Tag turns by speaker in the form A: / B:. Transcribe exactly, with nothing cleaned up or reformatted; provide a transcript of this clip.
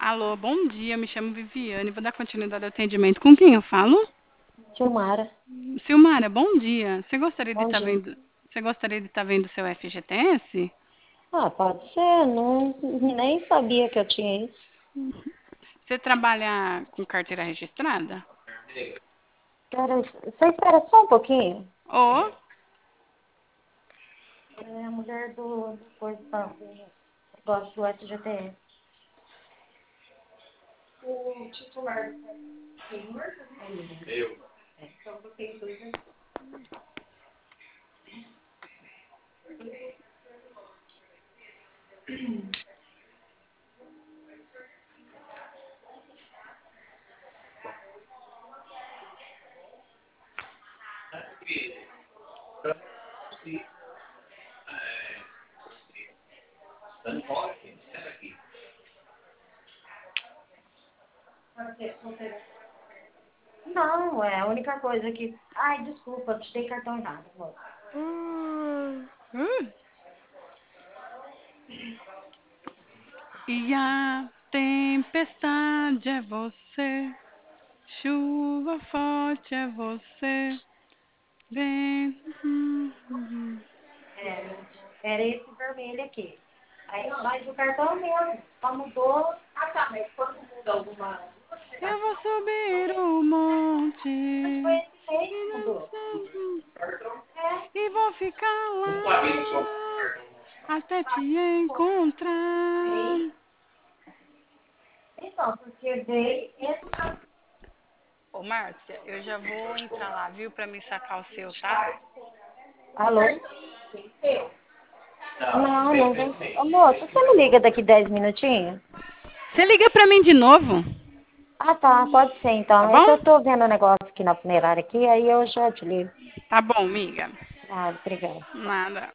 A: Alô, bom dia, me chamo Viviane, vou dar continuidade ao atendimento. Com quem eu falo?
B: Silmara,
A: Silmara, bom dia. Você gostaria de
B: bom
A: estar
B: dia.
A: vendo, você gostaria de estar vendo seu F G T S?
B: Ah, pode ser, não, nem sabia que eu tinha isso.
A: Você trabalha com carteira registrada?
B: Cara, você espera só um pouquinho?
A: Ô,
B: É a mulher do, do coisa tá, do negócio do S G T S. O titular do senhor também? Eu. É, então vocês dois aqui. Você, você... Não, é a única coisa que... Ai, desculpa, eu te dei cartão errado, moço.
A: hum, hum. E a tempestade é você, chuva forte é você, vento. hum, hum.
B: É, era esse vermelho aqui. Aí, mas o cartão é o mesmo, só mudou. Ah, tá, mas quando muda alguma.
A: Eu vou subir o monte
B: Mas foi
A: e
B: esse mês que mudou.
A: dançar.
B: É,
A: E vou ficar lá até te encontrar.
B: então, porque veio esse.
A: Ô, Márcia, eu já vou entrar lá, viu, pra me sacar o seu, tá?
B: Alô? Não, não tem. Ô, moço, você me liga daqui dez minutinhos?
A: Você liga pra mim de novo,
B: Ah, tá, pode ser
A: tá
B: então. É que
A: bom?
B: eu tô vendo o negócio aqui na funerária aqui, aí eu já te ligo.
A: Tá bom, amiga.
B: Ah, obrigada.
A: Nada.